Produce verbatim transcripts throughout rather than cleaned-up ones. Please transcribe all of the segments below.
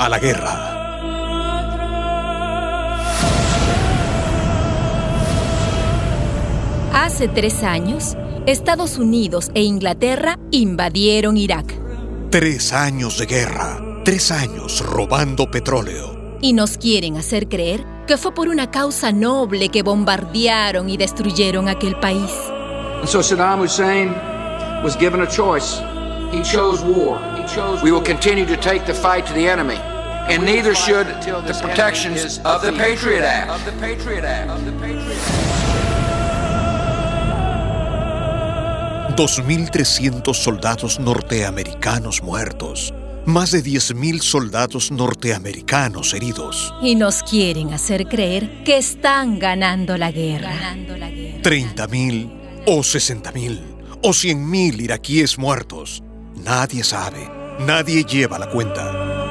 a la guerra. Hace tres años, Estados Unidos e Inglaterra invadieron Irak. Tres años de guerra, tres años robando petróleo. Y nos quieren hacer creer que fue por una causa noble que bombardearon y destruyeron aquel país. And so Saddam Hussein was given a choice. He chose war. He chose We will continue to take the fight to the enemy. And neither should the protections of the Patriot Act. Of the Patriot Act. Of the Patriot Act. dos mil trescientos soldados norteamericanos muertos. Más de diez mil soldados norteamericanos heridos. Y nos quieren hacer creer que están ganando la guerra. treinta mil o sesenta mil o cien mil iraquíes muertos. Nadie sabe. Nadie lleva la cuenta.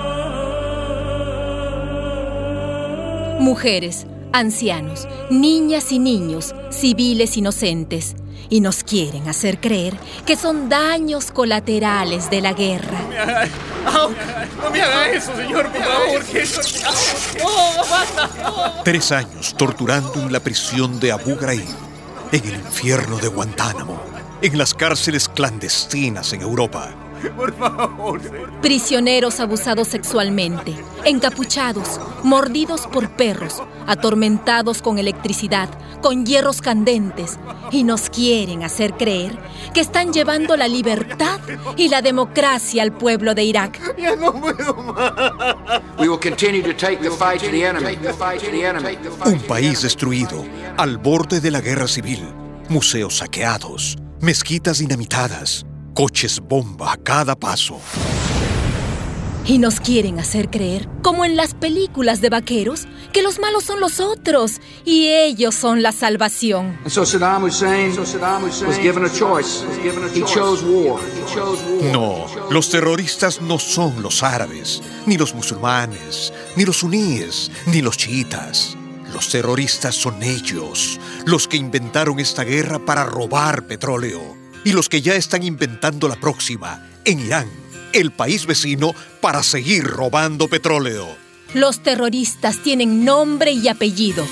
Mujeres, ancianos, niñas y niños, civiles inocentes. Y nos quieren hacer creer que son daños colaterales de la guerra. No me haga, oh, no me haga eso, señor, por favor. Que eso... oh, basta, oh. Tres años torturando en la prisión de Abu Ghraib, en el infierno de Guantánamo, en las cárceles clandestinas en Europa. Por favor, señor. Prisioneros abusados sexualmente, encapuchados, mordidos por perros, atormentados con electricidad, con hierros candentes, y nos quieren hacer creer que están llevando la libertad y la democracia al pueblo de Irak. Ya no puedo más. We will continue to take the fight to the enemy. The fight to the enemy. Un país destruido, al borde de la guerra civil, museos saqueados, mezquitas dinamitadas, coches bomba a cada paso. Y nos quieren hacer creer, como en las películas de vaqueros, que los malos son los otros y ellos son la salvación. And so Saddam Hussein, so Saddam Hussein was given a choice. He chose war. He chose war. No, los terroristas no son los árabes, ni los musulmanes, ni los suníes, ni los chiitas. Los terroristas son ellos, los que inventaron esta guerra para robar petróleo. Y los que ya están inventando la próxima, en Irán, el país vecino, para seguir robando petróleo. Los terroristas tienen nombre y apellido.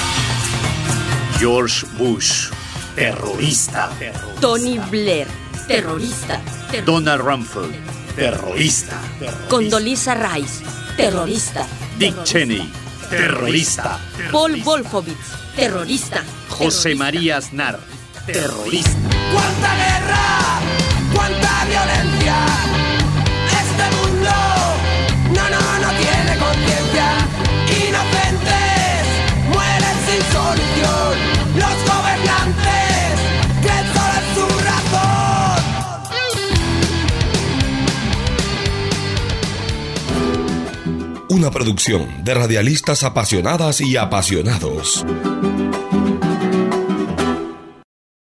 George Bush, terrorista. Tony Blair, terrorista. Donald Rumsfeld, terrorista. Condoleezza Rice, terrorista. Dick Cheney, terrorista. Paul Wolfowitz, terrorista. José María Aznar, terrorista. ¡Cuánta guerra! ¡Cuánta violencia! Este mundo no, no, no tiene conciencia. Inocentes mueren sin solución. Los gobernantes creen solo en su razón. Una producción de radialistas apasionadas y apasionados.